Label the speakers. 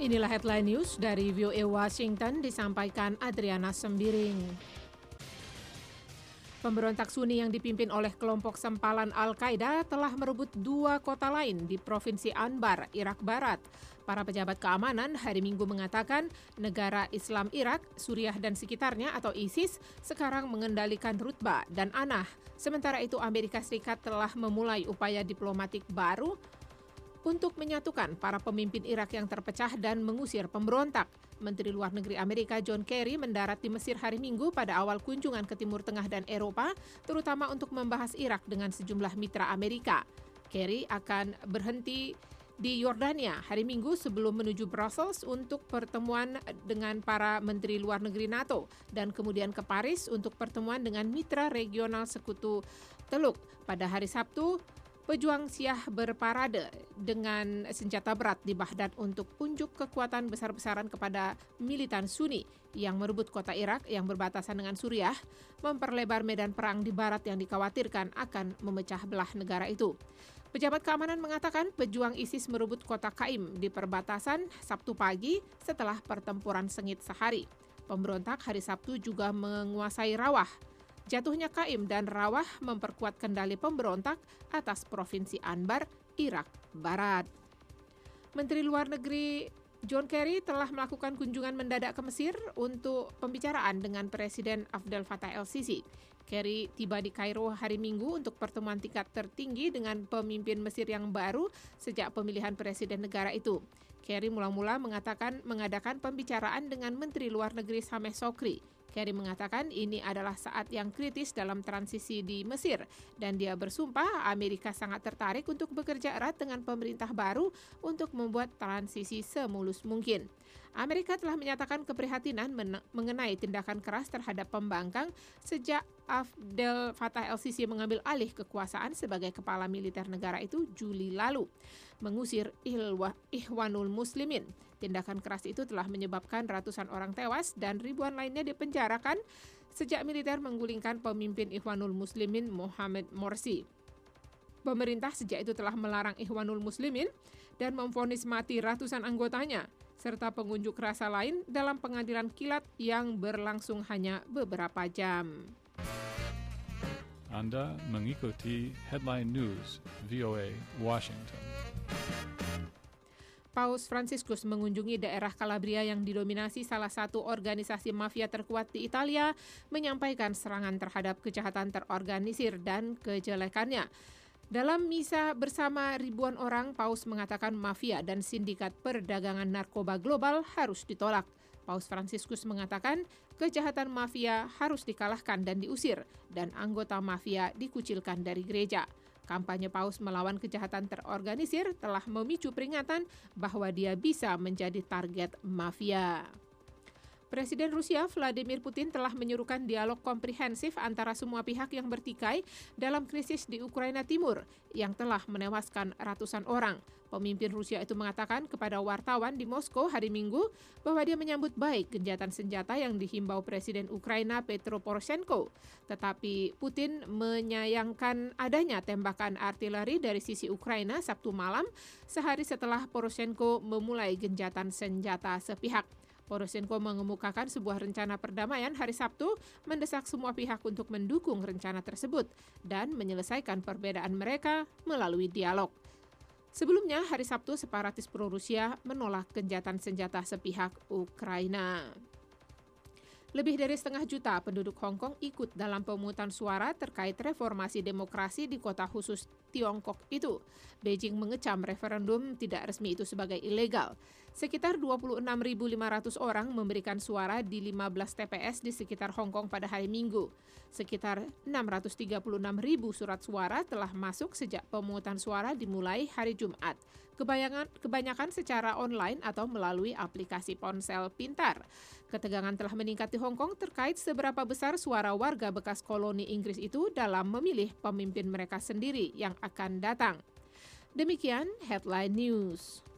Speaker 1: Inilah headline news dari VOA Washington, disampaikan Adriana Sembiring. Pemberontak Sunni yang dipimpin oleh kelompok sempalan Al-Qaeda telah merebut 2 kota lain di Provinsi Anbar, Irak Barat. Para pejabat keamanan hari Minggu mengatakan negara Islam Irak, Suriah dan sekitarnya atau ISIS sekarang mengendalikan Rutbah dan Anah. Sementara itu Amerika Serikat telah memulai upaya diplomatik baru untuk menyatukan para pemimpin Irak yang terpecah dan mengusir pemberontak. Menteri Luar Negeri Amerika John Kerry mendarat di Mesir hari Minggu pada awal kunjungan ke Timur Tengah dan Eropa, terutama untuk membahas Irak dengan sejumlah mitra Amerika. Kerry akan berhenti di Yordania hari Minggu sebelum menuju Brussels untuk pertemuan dengan para menteri luar negeri NATO dan kemudian ke Paris untuk pertemuan dengan mitra regional Sekutu Teluk. Pada hari Sabtu, pejuang Syiah berparade dengan senjata berat di Baghdad untuk unjuk kekuatan besar-besaran kepada militan Sunni yang merebut kota Irak yang berbatasan dengan Suriah, memperlebar medan perang di barat yang dikhawatirkan akan memecah belah negara itu. Pejabat keamanan mengatakan pejuang ISIS merebut kota Qaim di perbatasan Sabtu pagi setelah pertempuran sengit sehari. Pemberontak hari Sabtu juga menguasai Rawah. Jatuhnya Qaim dan Rawah memperkuat kendali pemberontak atas Provinsi Anbar, Irak Barat. Menteri Luar Negeri John Kerry telah melakukan kunjungan mendadak ke Mesir untuk pembicaraan dengan Presiden Abdel Fattah el-Sisi. Kerry tiba di Kairo hari Minggu untuk pertemuan tingkat tertinggi dengan pemimpin Mesir yang baru sejak pemilihan presiden negara itu. Kerry mula-mula mengadakan pembicaraan dengan Menteri Luar Negeri Sameh Sokri. Kerry mengatakan ini adalah saat yang kritis dalam transisi di Mesir dan dia bersumpah Amerika sangat tertarik untuk bekerja erat dengan pemerintah baru untuk membuat transisi semulus mungkin. Amerika telah menyatakan keprihatinan mengenai tindakan keras terhadap pembangkang sejak Abdel Fattah el-Sisi mengambil alih kekuasaan sebagai kepala militer negara itu Juli lalu, mengusir Ikhwanul Muslimin. Tindakan keras itu telah menyebabkan ratusan orang tewas dan ribuan lainnya dipenjarakan sejak militer menggulingkan pemimpin Ikhwanul Muslimin Mohamed Morsi. Pemerintah sejak itu telah melarang Ikhwanul Muslimin dan memvonis mati ratusan anggotanya, serta pengunjuk rasa lain dalam pengadilan kilat yang berlangsung hanya beberapa jam.
Speaker 2: Anda mengikuti Headline News VOA Washington.
Speaker 1: Paus Fransiskus mengunjungi daerah Calabria yang didominasi salah satu organisasi mafia terkuat di Italia, menyampaikan serangan terhadap kejahatan terorganisir dan kejelekannya. Dalam misa bersama ribuan orang, Paus mengatakan mafia dan sindikat perdagangan narkoba global harus ditolak. Paus Fransiskus mengatakan kejahatan mafia harus dikalahkan dan diusir, dan anggota mafia dikucilkan dari gereja. Kampanye Paus melawan kejahatan terorganisir telah memicu peringatan bahwa dia bisa menjadi target mafia. Presiden Rusia Vladimir Putin telah menyuruhkan dialog komprehensif antara semua pihak yang bertikai dalam krisis di Ukraina Timur yang telah menewaskan ratusan orang. Pemimpin Rusia itu mengatakan kepada wartawan di Moskow hari Minggu bahwa dia menyambut baik gencatan senjata yang dihimbau Presiden Ukraina Petro Poroshenko. Tetapi Putin menyayangkan adanya tembakan artileri dari sisi Ukraina Sabtu malam, sehari setelah Poroshenko memulai gencatan senjata sepihak. Poroshenko mengemukakan sebuah rencana perdamaian hari Sabtu, mendesak semua pihak untuk mendukung rencana tersebut dan menyelesaikan perbedaan mereka melalui dialog. Sebelumnya, hari Sabtu separatis pro-Rusia menolak gencatan senjata sepihak Ukraina. Lebih dari 1,5 juta penduduk Hong Kong ikut dalam pemungutan suara terkait reformasi demokrasi di kota khusus Tiongkok itu. Beijing mengecam referendum tidak resmi itu sebagai ilegal. Sekitar 26.500 orang memberikan suara di 15 TPS di sekitar Hong Kong pada hari Minggu. Sekitar 636.000 surat suara telah masuk sejak pemungutan suara dimulai hari Jumat. Kebanyakan secara online atau melalui aplikasi ponsel pintar. Ketegangan telah meningkat di Hong Kong terkait seberapa besar suara warga bekas koloni Inggris itu dalam memilih pemimpin mereka sendiri yang akan datang. Demikian Headline News.